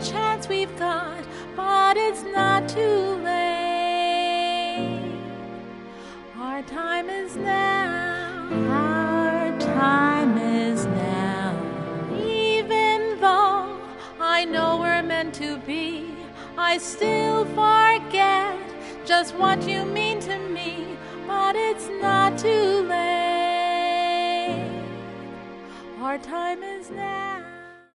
chance we've got, but it's not too late. Our time is now. Our time is now. Even though I know we're meant to be, I still forget just what you mean to me, but it's not too late. Our time is now.